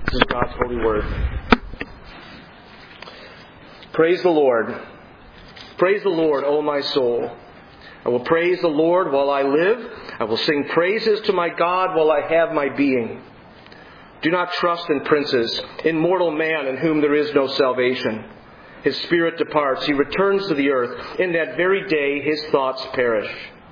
This is God's holy word. Praise the Lord. Praise the Lord, O my soul. I will praise the Lord while I live. I will sing praises to my God while I have my being. Do not trust in princes, in mortal man in whom there is no salvation. His spirit departs. He returns to the earth. In that very day his thoughts perish.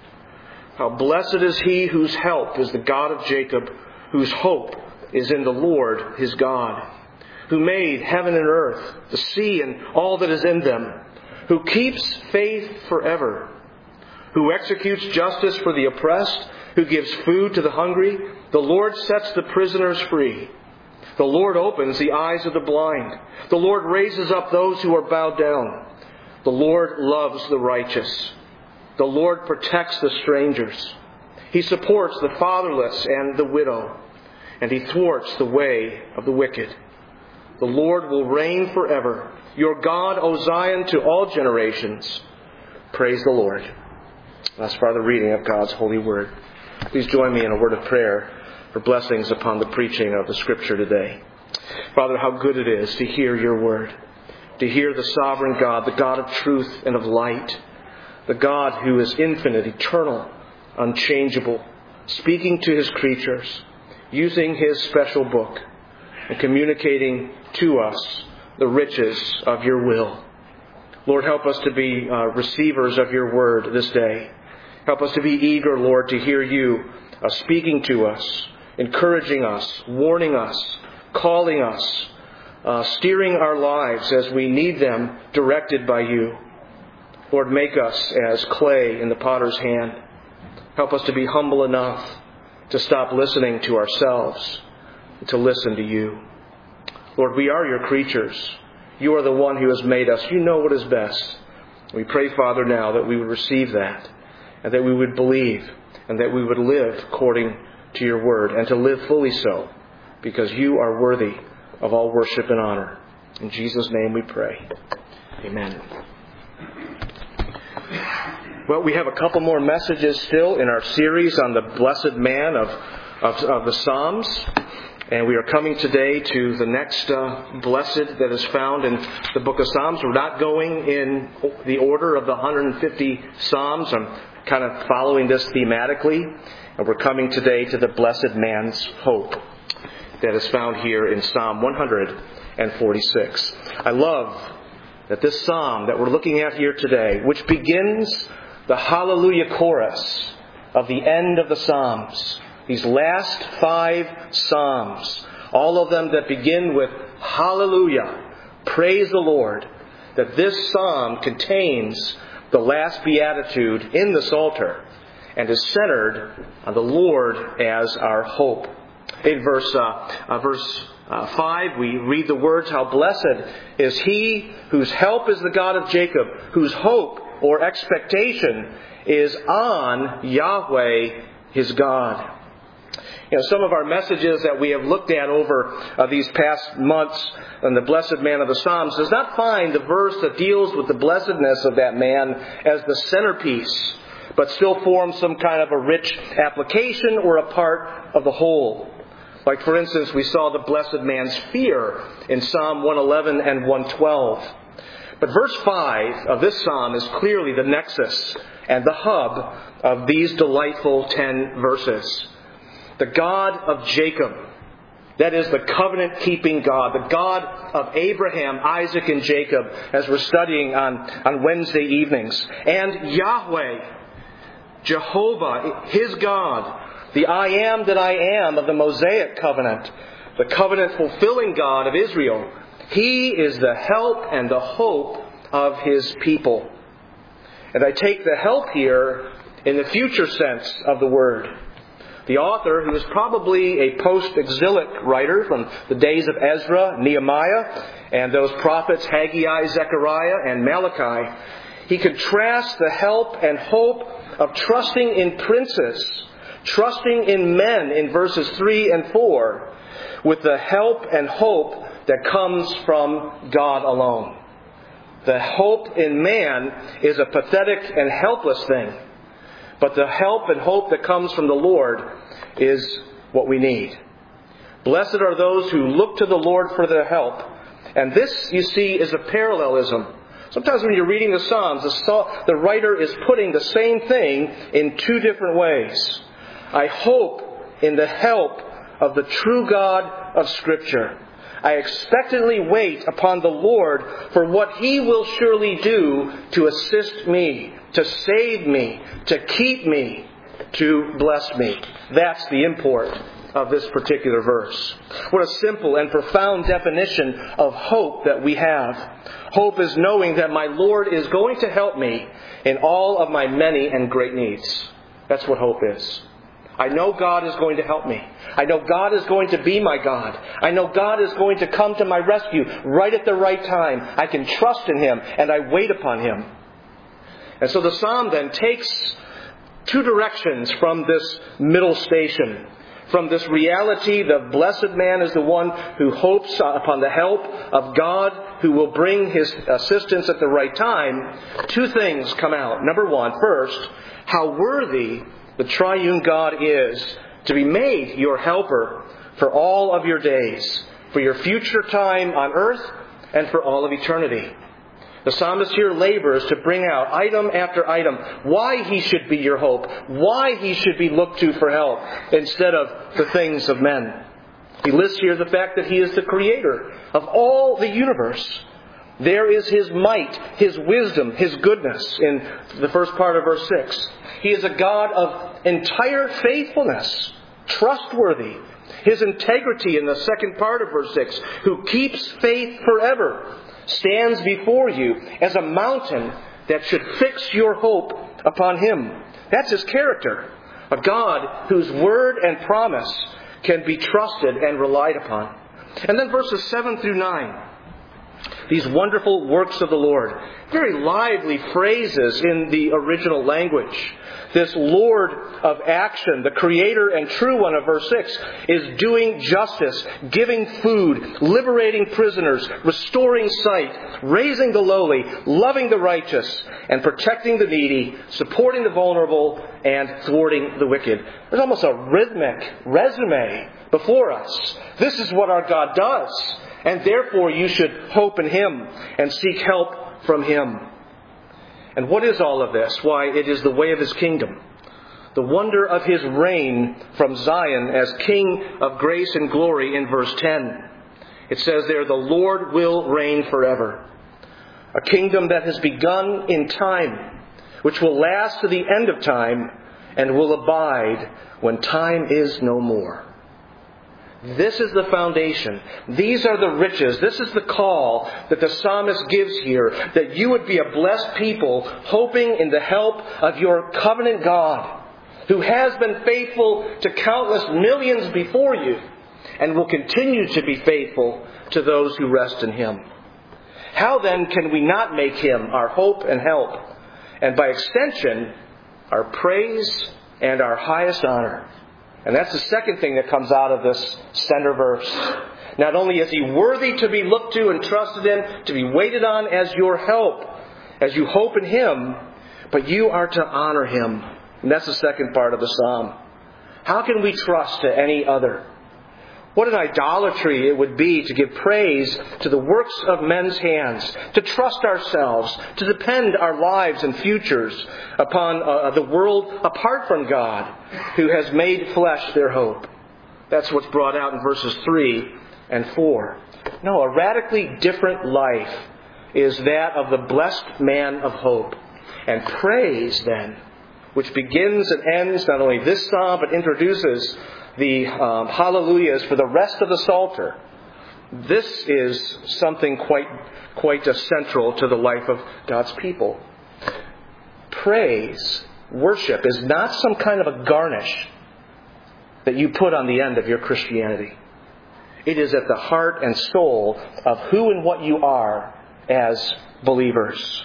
How blessed is he whose help is the God of Jacob, whose hope is in the Lord his God, who made heaven and earth, the sea and all that is in them, who keeps faith forever, who executes justice for the oppressed, who gives food to the hungry. The Lord sets the prisoners free. The Lord opens the eyes of the blind. The Lord raises up those who are bowed down. The Lord loves the righteous. The Lord protects the strangers. He supports the fatherless and the widow, and He thwarts the way of the wicked. The Lord will reign forever. Your God, O Zion, to all generations. Praise the Lord. That's for the reading of God's holy word. Please join me in a word of prayer for blessings upon the preaching of the Scripture today. Father, how good it is to hear your word, to hear the sovereign God, the God of truth and of light, the God who is infinite, eternal, unchangeable, speaking to His creatures, using His special book, and communicating to us the riches of your will. Lord, help us to be receivers of your word this day. Help us to be eager, Lord, to hear you speaking to us, encouraging us, warning us, calling us, steering our lives as we need them directed by you. Lord, make us as clay in the potter's hand. Help us to be humble enough to stop listening to ourselves and to listen to you. Lord, we are your creatures. You are the one who has made us. You know what is best. We pray, Father, now that we would receive that, and that we would believe, and that we would live according to your word, and to live fully so, because you are worthy of all worship and honor. In Jesus' name we pray. Amen. Well, we have a couple more messages still in our series on the blessed man of the Psalms. And we are coming today to the next blessed that is found in the book of Psalms. We're not going in the order of the 150 Psalms. I'm kind of following this thematically. And we're coming today to the blessed man's hope that is found here in Psalm 146. I love that this psalm that we're looking at here today, which begins the Hallelujah chorus of the end of the Psalms, these last 5 Psalms, all of them that begin with Hallelujah, praise the Lord, that this psalm contains the last beatitude in the Psalter and is centered on the Lord as our hope. In verse 5, we read the words, how blessed is he whose help is the God of Jacob, whose hope or expectation is on Yahweh his God. You know, some of our messages that we have looked at over these past months on the blessed man of the Psalms does not find the verse that deals with the blessedness of that man as the centerpiece, but still forms some kind of a rich application or a part of the whole. Like, for instance, we saw the blessed man's fear in Psalm 111 and 112. But verse 5 of this psalm is clearly the nexus and the hub of these delightful 10 verses. The God of Jacob, that is the covenant-keeping God, the God of Abraham, Isaac, and Jacob, as we're studying on Wednesday evenings. And Yahweh, Jehovah, his God, the I am that I am of the Mosaic covenant, the covenant-fulfilling God of Israel. He is the help and the hope of his people. And I take the help here in the future sense of the word. The author, who is probably a post-exilic writer from the days of Ezra, Nehemiah, and those prophets Haggai, Zechariah, and Malachi, he contrasts the help and hope of trusting in princes, trusting in men in verses 3 and 4, with the help and hope that comes from God alone. The hope in man is a pathetic and helpless thing. But the help and hope that comes from the Lord is what we need. Blessed are those who look to the Lord for their help. And this, you see, is a parallelism. Sometimes when you're reading the Psalms, the writer is putting the same thing in two different ways. I hope in the help of the true God of Scripture. I expectantly wait upon the Lord for what He will surely do to assist me, to save me, to keep me, to bless me. That's the import of this particular verse. What a simple and profound definition of hope that we have. Hope is knowing that my Lord is going to help me in all of my many and great needs. That's what hope is. I know God is going to help me. I know God is going to be my God. I know God is going to come to my rescue right at the right time. I can trust in Him and I wait upon Him. And so the psalm then takes two directions from this middle station. From this reality, the blessed man is the one who hopes upon the help of God, who will bring His assistance at the right time. Two things come out. Number one, first, how worthy the triune God is to be made your helper for all of your days, for your future time on earth and for all of eternity. The psalmist here labors to bring out item after item why he should be your hope, why he should be looked to for help instead of the things of men. He lists here the fact that He is the creator of all the universe. There is His might, His wisdom, His goodness in the first part of verse 6. He is a God of entire faithfulness, trustworthy. His integrity in the second part of verse 6, who keeps faith forever, stands before you as a mountain that should fix your hope upon Him. That's His character. A God whose word and promise can be trusted and relied upon. And then verses 7 through 9. These wonderful works of the Lord. Very lively phrases in the original language. This Lord of action, the Creator and true one of verse 6, is doing justice, giving food, liberating prisoners, restoring sight, raising the lowly, loving the righteous, and protecting the needy, supporting the vulnerable, and thwarting the wicked. There's almost a rhythmic resume before us. This is what our God does. And therefore you should hope in Him and seek help from Him. And what is all of this? Why, it is the way of His kingdom. The wonder of His reign from Zion as King of grace and glory in verse 10. It says there, the Lord will reign forever. A kingdom that has begun in time, which will last to the end of time and will abide when time is no more. This is the foundation. These are the riches. This is the call that the psalmist gives here, that you would be a blessed people, hoping in the help of your covenant God, who has been faithful to countless millions before you, and will continue to be faithful to those who rest in Him. How then can we not make Him our hope and help, and by extension, our praise and our highest honor? And that's the second thing that comes out of this center verse. Not only is He worthy to be looked to and trusted in, to be waited on as your help, as you hope in Him, but you are to honor Him. And that's the second part of the psalm. How can we trust to any other? What an idolatry it would be to give praise to the works of men's hands, to trust ourselves, to depend our lives and futures upon the world apart from God, who has made flesh their hope. That's what's brought out in verses 3 and 4. No, a radically different life is that of the blessed man of hope. And praise, then, which begins and ends not only this psalm, but introduces the hallelujahs for the rest of the Psalter. This is something quite central to the life of God's people. Praise, worship, is not some kind of a garnish that you put on the end of your Christianity. It is at the heart and soul of who and what you are as believers.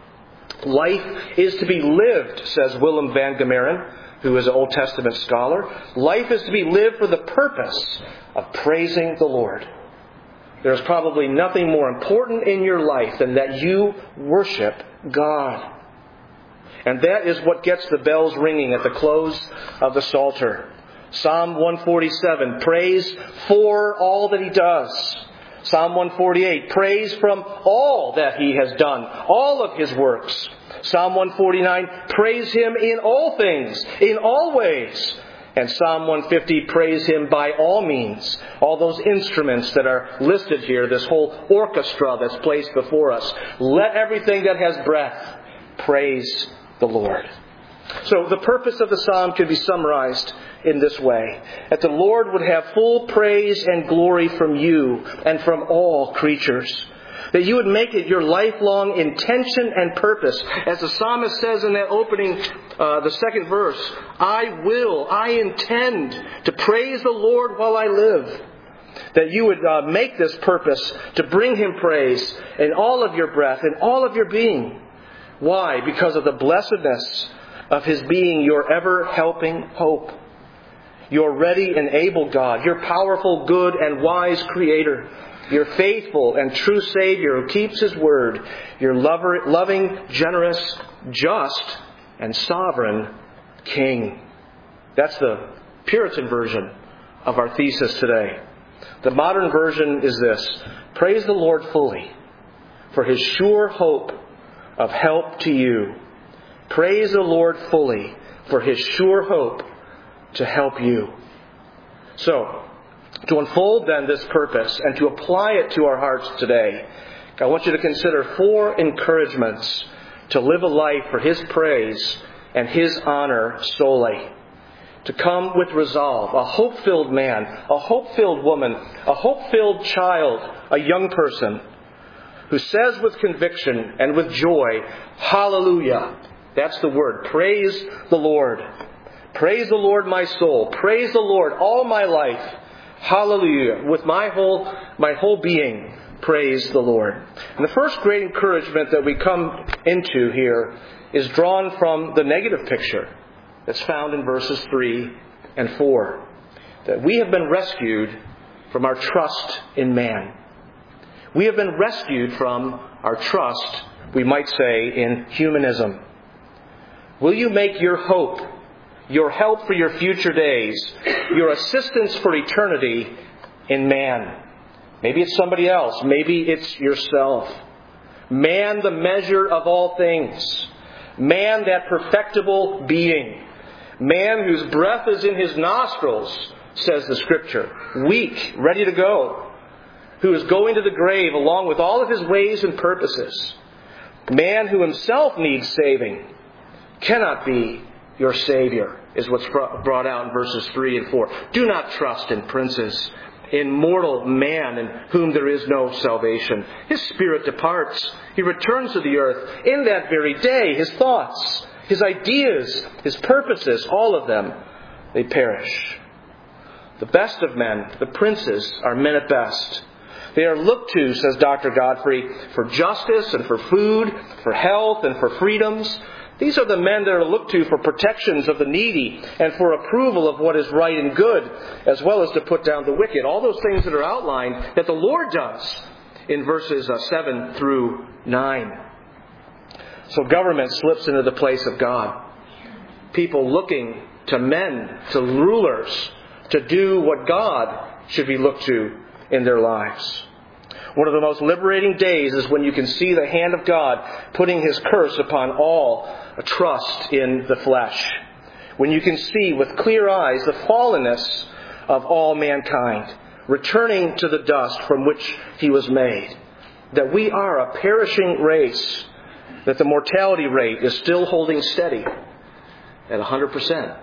Life is to be lived, says Willem van Gemeren, who is an Old Testament scholar. Life is to be lived for the purpose of praising the Lord. There's probably nothing more important in your life than that you worship God. And that is what gets the bells ringing at the close of the Psalter. Psalm 147, praise for all that He does. Psalm 148, praise from all that He has done, all of His works. Psalm 149, praise Him in all things, in all ways. And Psalm 150, praise Him by all means. All those instruments that are listed here, this whole orchestra that's placed before us. Let everything that has breath praise the Lord. So the purpose of the psalm can be summarized in this way: that the Lord would have full praise and glory from you and from all creatures. That you would make it your lifelong intention and purpose. As the psalmist says in that opening, the second verse, I intend to praise the Lord while I live. That you would make this purpose to bring Him praise in all of your breath, in all of your being. Why? Because of the blessedness of His being your ever-helping hope. Your ready and able God, your powerful, good, and wise Creator, your faithful and true Savior who keeps His word, your loving, generous, just, and sovereign King. That's the Puritan version of our thesis today. The modern version is this: praise the Lord fully for His sure hope of help to you. Praise the Lord fully for His sure hope to help you. So, to unfold then this purpose and to apply it to our hearts today, I want you to consider 4 encouragements to live a life for His praise and His honor solely. To come with resolve, a hope-filled man, a hope-filled woman, a hope-filled child, a young person, who says with conviction and with joy, hallelujah. That's the word. Praise the Lord. Praise the Lord, my soul. Praise the Lord, all my life. Hallelujah. With my whole being, praise the Lord. And the first great encouragement that we come into here is drawn from the negative picture that's found in verses 3 and 4. That we have been rescued from our trust in man. We have been rescued from our trust, we might say, in humanism. Will you make your hope, your help for your future days, your assistance for eternity in man? Maybe it's somebody else. Maybe it's yourself. Man, the measure of all things. Man, that perfectible being. Man whose breath is in his nostrils, says the Scripture. Weak, ready to go. Who is going to the grave along with all of his ways and purposes. Man who himself needs saving cannot be your Savior, is what's brought out in verses 3 and 4. Do not trust in princes, in mortal man in whom there is no salvation. His spirit departs. He returns to the earth in that very day. His thoughts, his ideas, his purposes, all of them, they perish. The best of men, the princes, are men at best. They are looked to, says Dr. Godfrey, for justice and for food, for health and for freedoms. These are the men that are looked to for protections of the needy and for approval of what is right and good, as well as to put down the wicked. All those things that are outlined that the Lord does in verses 7 through 9. So government slips into the place of God. People looking to men, to rulers, to do what God should be looked to in their lives. One of the most liberating days is when you can see the hand of God putting His curse upon all trust in the flesh. When you can see with clear eyes the fallenness of all mankind, returning to the dust from which he was made. That we are a perishing race, that the mortality rate is still holding steady at 100%.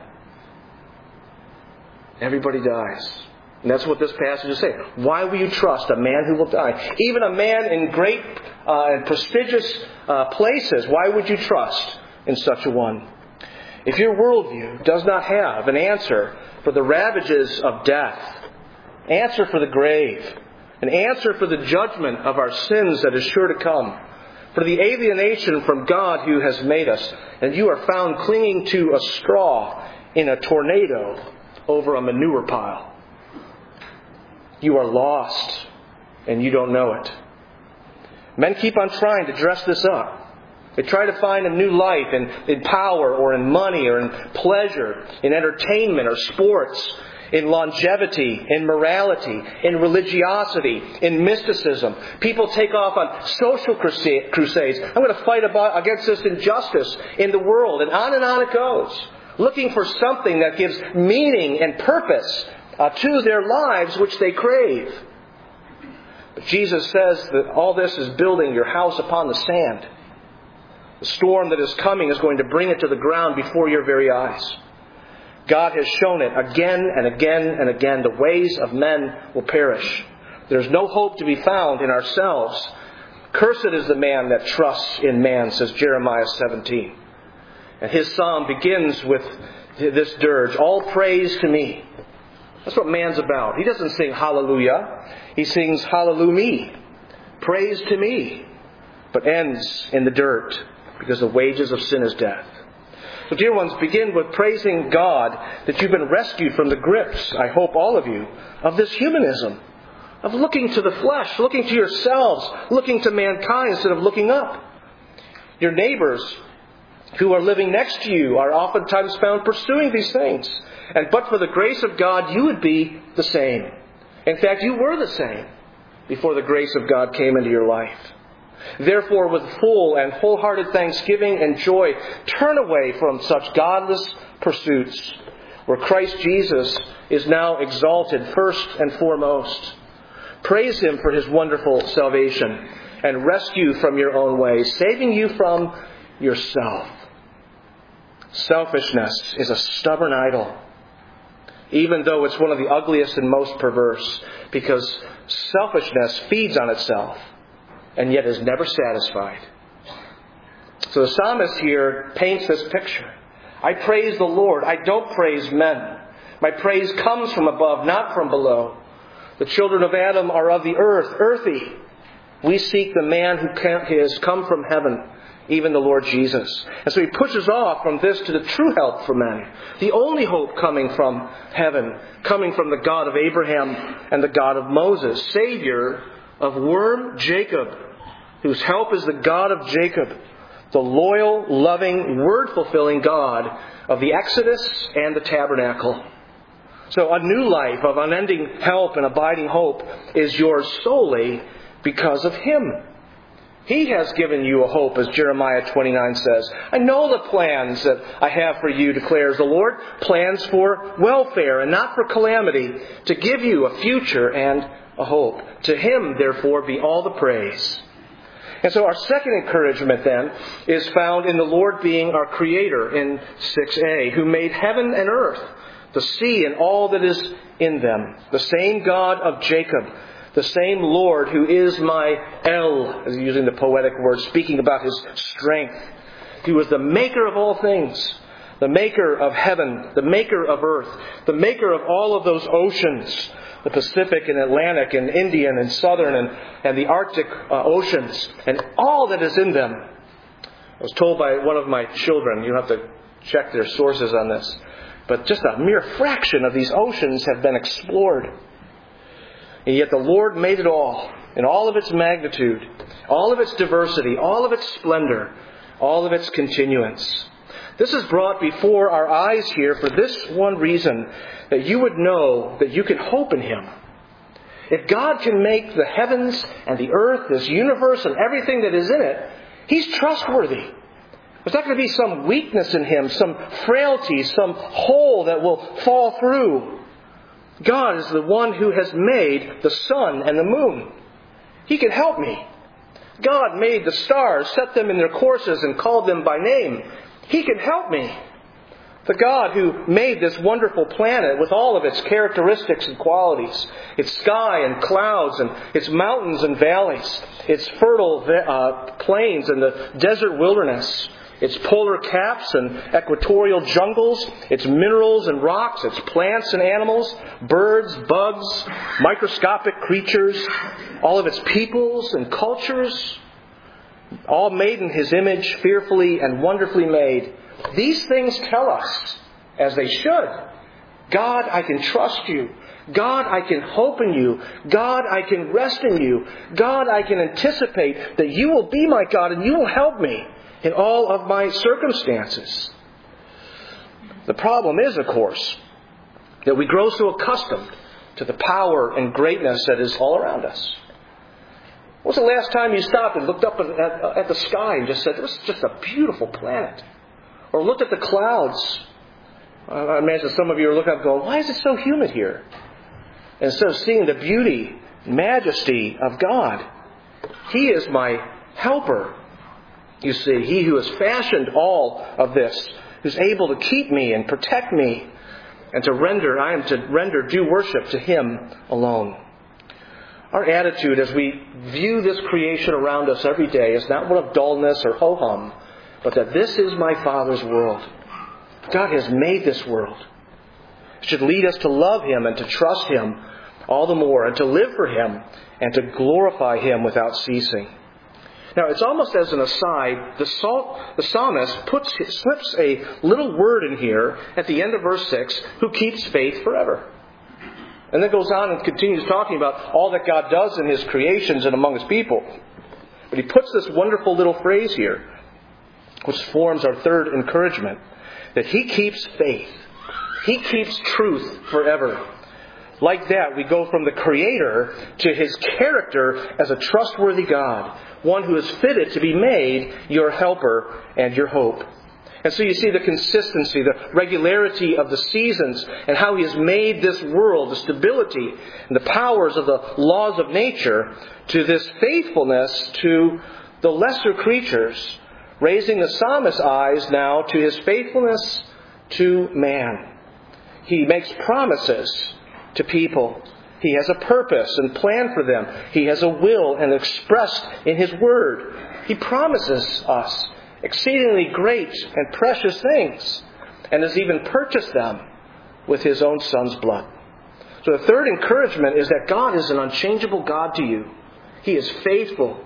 Everybody dies. And that's what this passage is saying. Why will you trust a man who will die? Even a man in great and prestigious places, why would you trust in such a one? If your worldview does not have an answer for the ravages of death, answer for the grave, an answer for the judgment of our sins that is sure to come, for the alienation from God who has made us, and you are found clinging to a straw in a tornado over a manure pile, you are lost, and you don't know it. Men keep on trying to dress this up. They try to find a new life in power or in money or in pleasure, in entertainment or sports, in longevity, in morality, in religiosity, in mysticism. People take off on social crusades. I'm going to fight against this injustice in the world. And on it goes. Looking for something that gives meaning and purpose to their lives which they crave. But Jesus says that all this is building your house upon the sand. The storm that is coming is going to bring it to the ground before your very eyes. God has shown it again and again and again. The ways of men will perish. There's no hope to be found in ourselves. Cursed is the man that trusts in man, says Jeremiah 17. And his psalm begins with this dirge, all praise to me. That's what man's about. He doesn't sing hallelujah. He sings hallelujah, praise to me, but ends in the dirt because the wages of sin is death. So dear ones, begin with praising God that you've been rescued from the grips, I hope all of you, of this humanism, of looking to the flesh, looking to yourselves, looking to mankind instead of looking up. Your neighbors who are living next to you are oftentimes found pursuing these things. And but for the grace of God, you would be the same. In fact, you were the same before the grace of God came into your life. Therefore, with full and wholehearted thanksgiving and joy, turn away from such godless pursuits, where Christ Jesus is now exalted first and foremost. Praise Him for His wonderful salvation and rescue from your own ways, saving you from yourself. Selfishness is a stubborn idol, even though it's one of the ugliest and most perverse, because selfishness feeds on itself and yet is never satisfied. So the psalmist here paints this picture. I praise the Lord. I don't praise men. My praise comes from above, not from below. The children of Adam are of the earth, earthy. We seek the man who has come from heaven, even the Lord Jesus. And so he pushes off from this to the true help for men. The only hope coming from heaven, coming from the God of Abraham and the God of Moses, Savior of worm Jacob, whose help is the God of Jacob, the loyal, loving, word-fulfilling God of the Exodus and the tabernacle. So a new life of unending help and abiding hope is yours solely because of Him. He has given you a hope, as Jeremiah 29 says. I know the plans that I have for you, declares the Lord. Plans for welfare and not for calamity, to give you a future and a hope. To Him, therefore, be all the praise. And so our second encouragement then is found in the Lord being our Creator in 6a, who made heaven and earth, the sea and all that is in them. The same God of Jacob, the same Lord who is my El, as using the poetic word, speaking about His strength. He was the maker of all things, the maker of heaven, the maker of earth, the maker of all of those oceans, the Pacific and Atlantic and Indian and Southern and the Arctic oceans, and all that is in them. I was told by one of my children, you have to check their sources on this, but just a mere fraction of these oceans have been explored. And yet the Lord made it all, in all of its magnitude, all of its diversity, all of its splendor, all of its continuance. This is brought before our eyes here for this one reason, that you would know that you can hope in Him. If God can make the heavens and the earth, this universe and everything that is in it, He's trustworthy. There's not going to be some weakness in Him, some frailty, some hole that will fall through. God is the one who has made the sun and the moon. He can help me. God made the stars, set them in their courses and called them by name. He can help me. The God who made this wonderful planet with all of its characteristics and qualities, its sky and clouds and its mountains and valleys, its fertile plains and the desert wilderness, its polar caps and equatorial jungles, its minerals and rocks, its plants and animals, birds, bugs, microscopic creatures, all of its peoples and cultures, all made in His image, fearfully and wonderfully made. These things tell us, as they should, God, I can trust you. God, I can hope in you. God, I can rest in you. God, I can anticipate that you will be my God and you will help me. in all of my circumstances. The problem is, of course, that we grow so accustomed to the power and greatness that is all around us. When was the last time you stopped and looked up at the sky and just said, this is just a beautiful planet? Or looked at the clouds. I imagine some of you are looking up going, why is it so humid here? And instead of seeing the beauty, majesty of God, He is my helper. You see, He who has fashioned all of this, who's able to keep me and protect me, and I am to render due worship to Him alone. Our attitude as we view this creation around us every day is not one of dullness or ho-hum, but that this is my Father's world. God has made this world. It should lead us to love Him and to trust Him all the more, and to live for Him and to glorify Him without ceasing. Now, it's almost as an aside, the psalmist slips a little word in here at the end of verse 6, who keeps faith forever. And then goes on and continues talking about all that God does in His creations and among His people. But he puts this wonderful little phrase here, which forms our third encouragement, that He keeps faith. He keeps truth forever. Like that, we go from the Creator to His character as a trustworthy God, one who is fitted to be made your helper and your hope. And so you see the consistency, the regularity of the seasons, and how He has made this world, the stability and the powers of the laws of nature, to this faithfulness to the lesser creatures, raising the psalmist's eyes now to His faithfulness to man. He makes promises to people. He has a purpose and plan for them. He has a will and expressed in His Word. He promises us exceedingly great and precious things, and has even purchased them with His own Son's blood. So the third encouragement is that God is an unchangeable God to you. He is faithful.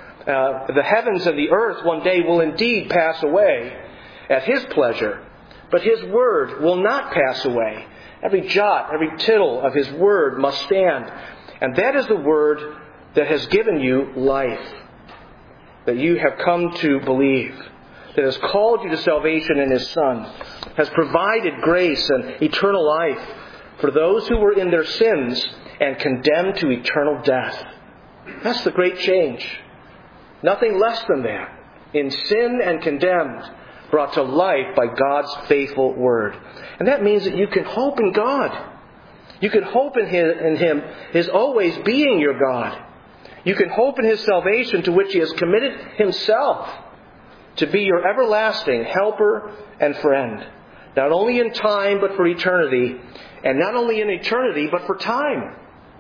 The heavens and the earth one day will indeed pass away at His pleasure, but His Word will not pass away. Every jot, every tittle of His Word must stand. And that is the Word that has given you life, that you have come to believe, that has called you to salvation in His Son, has provided grace and eternal life for those who were in their sins and condemned to eternal death. That's the great change. Nothing less than that. In sin and condemned, brought to life by God's faithful Word. And that means that you can hope in God. You can hope in Him, His always being your God. You can hope in His salvation, to which He has committed Himself to be your everlasting helper and friend. Not only in time, but for eternity. And not only in eternity, but for time.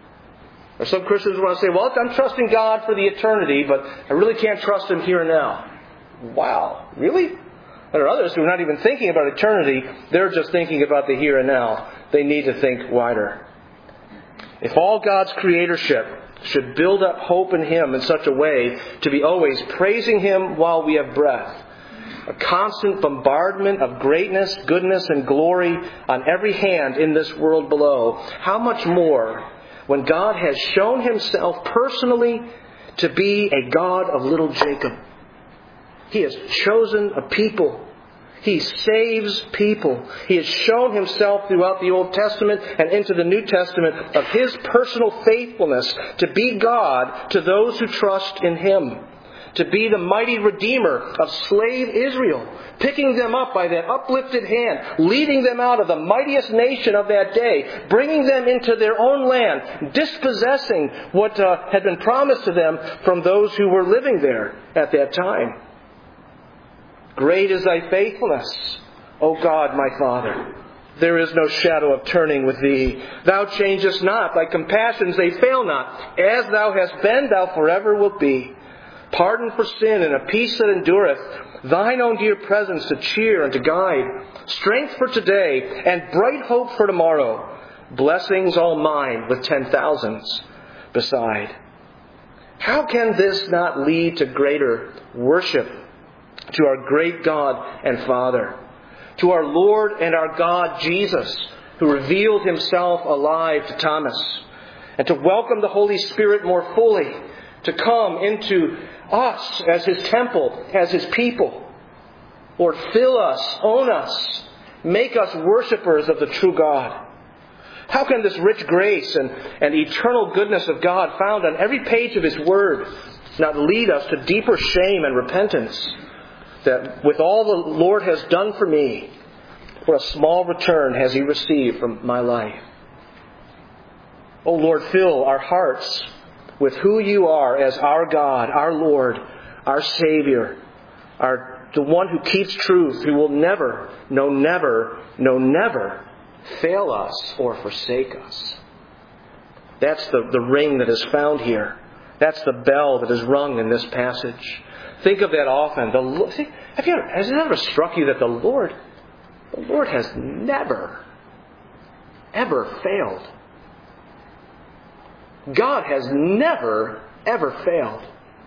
Or some Christians want to say, well, I'm trusting God for the eternity, but I really can't trust Him here and now. Wow, really? There are others who are not even thinking about eternity. They're just thinking about the here and now. They need to think wider. If all God's creatorship should build up hope in Him in such a way to be always praising Him while we have breath, a constant bombardment of greatness, goodness, and glory on every hand in this world below, how much more when God has shown Himself personally to be a God of little Jacob? He has chosen a people. He saves people. He has shown Himself throughout the Old Testament and into the New Testament of His personal faithfulness to be God to those who trust in Him. To be the mighty Redeemer of slave Israel, picking them up by that uplifted hand, leading them out of the mightiest nation of that day, bringing them into their own land, dispossessing what had been promised to them from those who were living there at that time. Great is Thy faithfulness, O God, my Father. There is no shadow of turning with Thee. Thou changest not. Thy compassions, they fail not. As Thou hast been, Thou forever wilt be. Pardon for sin and a peace that endureth. Thine own dear presence to cheer and to guide. Strength for today and bright hope for tomorrow. Blessings all mine with 10,000s beside. How can this not lead to greater worship to our great God and Father, to our Lord and our God Jesus, who revealed Himself alive to Thomas, and to welcome the Holy Spirit more fully to come into us as His temple, as His people. Lord, fill us, own us, make us worshipers of the true God. How can this rich grace and eternal goodness of God found on every page of His Word not lead us to deeper shame and repentance, that with all the Lord has done for me, what a small return has He received from my life? Oh Lord, fill our hearts with who You are as our God, our Lord, our Savior, the one who keeps truth, who will never fail us or forsake us. That's the ring that is found here. That's the bell that is rung in this passage. Think of that often. Has it ever struck you that the Lord has never, ever failed? God has never, ever failed.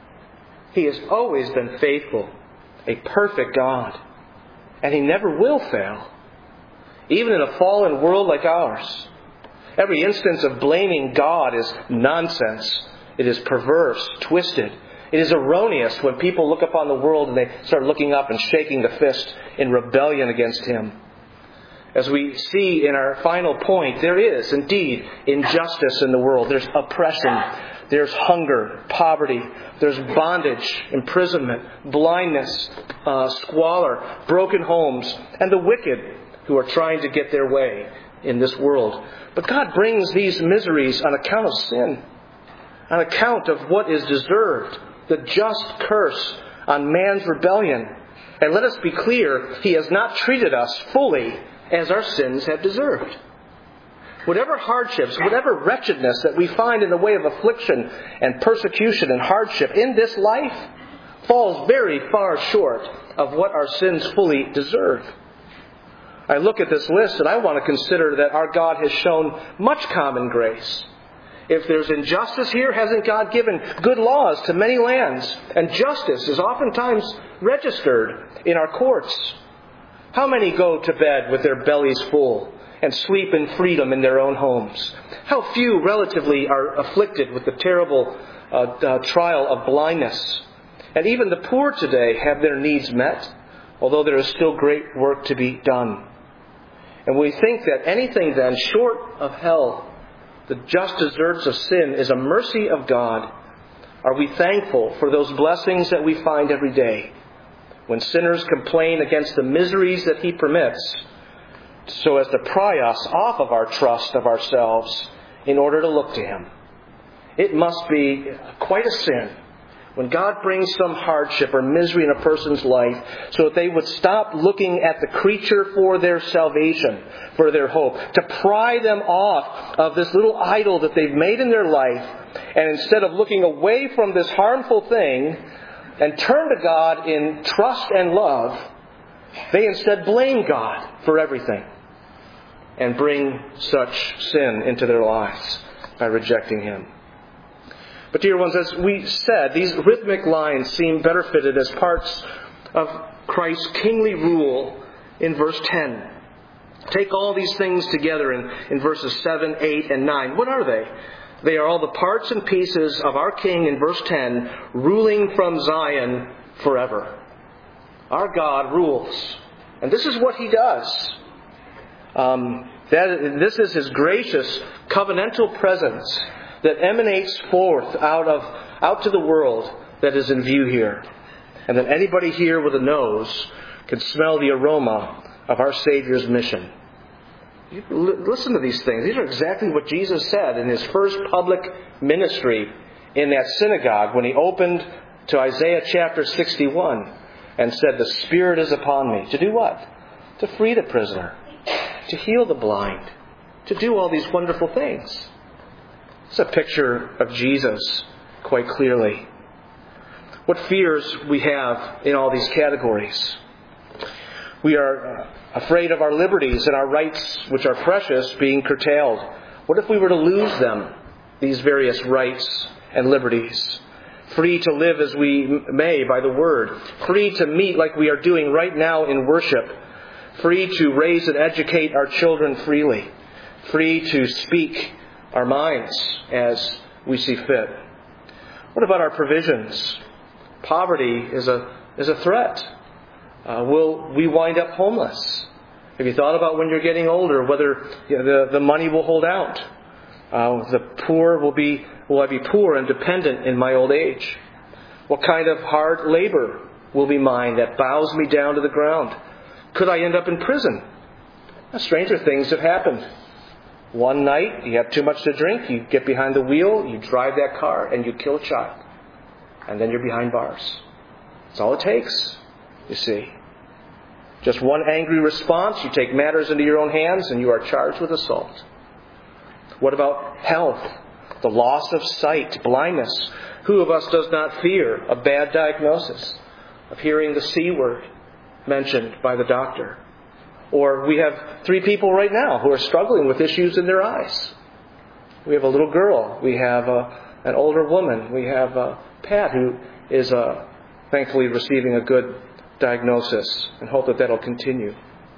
He has always been faithful, a perfect God. And He never will fail. Even in a fallen world like ours. Every instance of blaming God is nonsense. It is perverse, twisted. It is erroneous when people look upon the world and they start looking up and shaking the fist in rebellion against Him. As we see in our final point, there is indeed injustice in the world. There's oppression. There's hunger, poverty. There's bondage, imprisonment, blindness, squalor, broken homes, and the wicked who are trying to get their way in this world. But God brings these miseries on account of sin, on account of what is deserved, the just curse on man's rebellion. And let us be clear, He has not treated us fully as our sins have deserved. Whatever hardships, whatever wretchedness that we find in the way of affliction and persecution and hardship in this life falls very far short of what our sins fully deserve. I look at this list and I want to consider that our God has shown much common grace. If there's injustice here, hasn't God given good laws to many lands? And justice is oftentimes registered in our courts. How many go to bed with their bellies full and sleep in freedom in their own homes? How few relatively are afflicted with the terrible trial of blindness? And even the poor today have their needs met, although there is still great work to be done. And we think that anything then short of hell, the just deserts of sin, is a mercy of God. Are we thankful for those blessings that we find every day when sinners complain against the miseries that He permits so as to pry us off of our trust of ourselves in order to look to Him? It must be quite a sin when God brings some hardship or misery in a person's life so that they would stop looking at the creature for their salvation, for their hope, to pry them off of this little idol that they've made in their life, and instead of looking away from this harmful thing and turn to God in trust and love, they instead blame God for everything and bring such sin into their lives by rejecting Him. But dear ones, as we said, these rhythmic lines seem better fitted as parts of Christ's kingly rule in verse 10. Take all these things together in verses 7, 8, and 9. What are they? They are all the parts and pieces of our King in verse 10, ruling from Zion forever. Our God rules. And this is what He does. This is His gracious covenantal presence that emanates forth out to the world that is in view here. And that anybody here with a nose can smell the aroma of our Savior's mission. Listen to these things. These are exactly what Jesus said in His first public ministry in that synagogue when He opened to Isaiah chapter 61 and said, "The Spirit is upon me." To do what? To free the prisoner. To heal the blind. To do all these wonderful things. It's a picture of Jesus quite clearly. What fears we have in all these categories. We are afraid of our liberties and our rights, which are precious, being curtailed. What if we were to lose them, these various rights and liberties? Free to live as we may by the Word. Free to meet like we are doing right now in worship. Free to raise and educate our children freely. Free to speak our minds as we see fit. What about our provisions? Poverty is a threat. Will we wind up homeless? Have you thought about when you're getting older whether the money will hold out? Will I be poor and dependent in my old age? What kind of hard labor will be mine that bows me down to the ground? Could I end up in prison? Stranger things have happened. One night, you have too much to drink, you get behind the wheel, you drive that car, and you kill a child. And then you're behind bars. That's all it takes, you see. Just one angry response, you take matters into your own hands, and you are charged with assault. What about health? The loss of sight, blindness. Who of us does not fear a bad diagnosis of hearing the C word mentioned by the doctor? Or we have 3 people right now who are struggling with issues in their eyes. We have a little girl. We have an older woman. We have Pat, who is thankfully receiving a good diagnosis, and hope that that'll continue.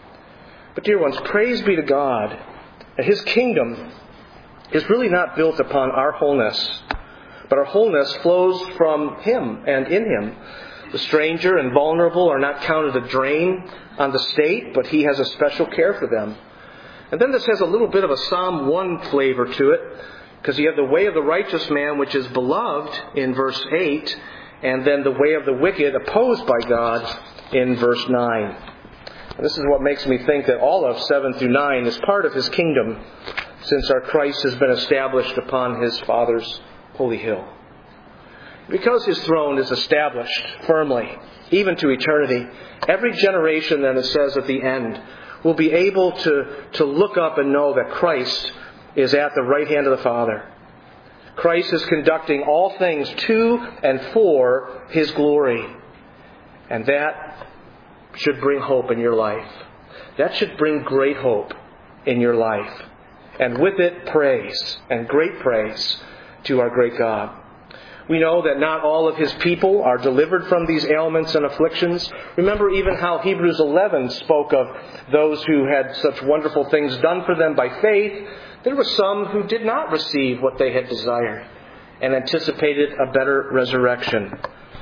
But dear ones, praise be to God that His kingdom is really not built upon our wholeness, but our wholeness flows from Him and in Him. The stranger and vulnerable are not counted a drain on the state, but He has a special care for them. And then this has a little bit of a Psalm 1 flavor to it, because you have the way of the righteous man, which is beloved in verse 8, and then the way of the wicked opposed by God in verse 9. And this is what makes me think that all of 7 through 9 is part of His kingdom, since our Christ has been established upon His Father's holy hill. Because His throne is established firmly, even to eternity, every generation, then it says at the end, will be able to look up and know that Christ is at the right hand of the Father. Christ is conducting all things to and for His glory. And that should bring hope in your life. That should bring great hope in your life. And with it, praise, and great praise to our great God. We know that not all of His people are delivered from these ailments and afflictions. Remember even how Hebrews 11 spoke of those who had such wonderful things done for them by faith. There were some who did not receive what they had desired and anticipated a better resurrection.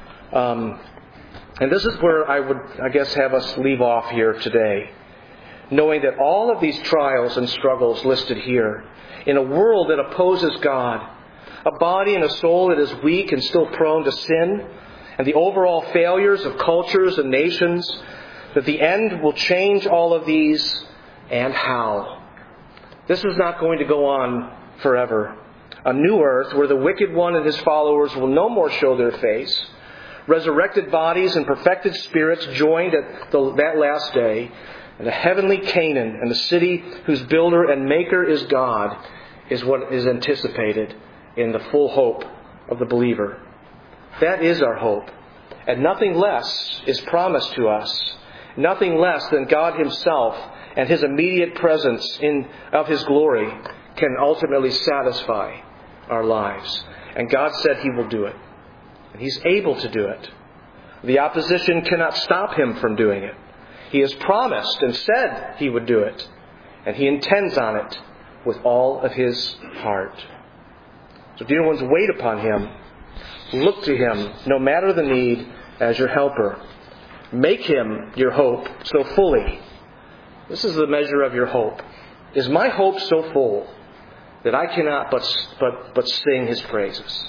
And this is where I would, have us leave off here today, knowing that all of these trials and struggles listed here, in a world that opposes God, a body and a soul that is weak and still prone to sin, and the overall failures of cultures and nations, that the end will change all of these, and how. This is not going to go on forever. A new earth where the wicked one and his followers will no more show their face. Resurrected bodies and perfected spirits joined at that last day. And a heavenly Canaan and a city whose builder and maker is God is what is anticipated in the full hope of the believer. That is our hope. And nothing less is promised to us. Nothing less than God Himself and His immediate presence of His glory can ultimately satisfy our lives. And God said He will do it. And He's able to do it. The opposition cannot stop Him from doing it. He has promised and said He would do it. And He intends on it with all of His heart. So dear ones, wait upon Him. Look to Him, no matter the need, as your helper. Make Him your hope so fully. This is the measure of your hope. Is my hope so full that I cannot but sing His praises?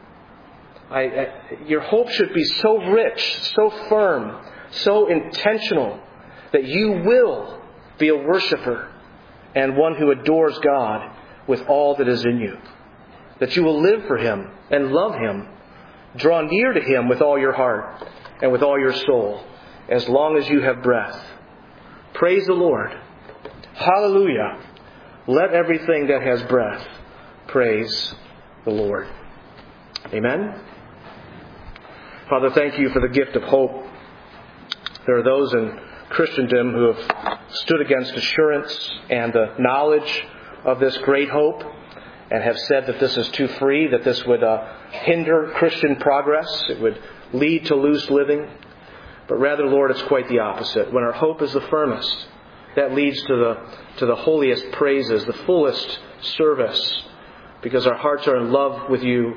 Your hope should be so rich, so firm, so intentional that you will be a worshiper and one who adores God with all that is in you. That you will live for Him and love Him. Draw near to Him with all your heart and with all your soul, as long as you have breath. Praise the Lord. Hallelujah. Let everything that has breath praise the Lord. Amen. Father, thank You for the gift of hope. There are those in Christendom who have stood against assurance and the knowledge of this great hope and have said that this is too free, that this would hinder Christian progress, it would lead to loose living. But rather, Lord, it's quite the opposite. When our hope is the firmest, that leads to the holiest praises, the fullest service, because our hearts are in love with You,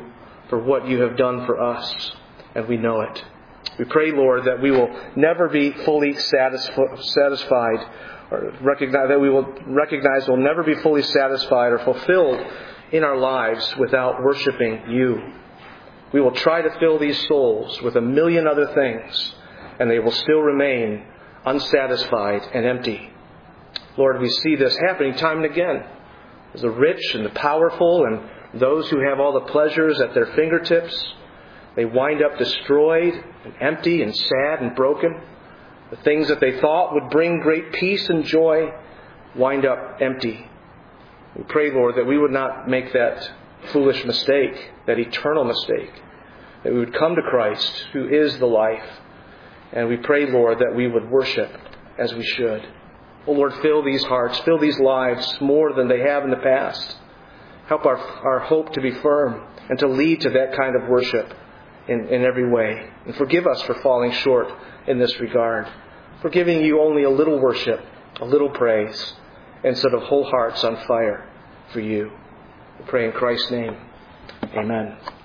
for what you have done for us, and we know it. We pray, Lord, that we will never be fully satisfied, or recognize we'll never be fully satisfied or fulfilled in our lives without worshiping you. We will try to fill these souls with a million other things, and they will still remain unsatisfied and empty. Lord, we see this happening time and again. As the rich and the powerful and those who have all the pleasures at their fingertips, they wind up destroyed and empty and sad and broken. The things that they thought would bring great peace and joy wind up empty. We pray, Lord, that we would not make that foolish mistake, that eternal mistake, that we would come to Christ, who is the life. And we pray, Lord, that we would worship as we should. Oh, Lord, fill these hearts, fill these lives more than they have in the past. Help our hope to be firm and to lead to that kind of worship in every way. And forgive us for falling short in this regard, for giving you only a little worship, a little praise, instead of whole hearts on fire for you. We pray in Christ's name. Amen.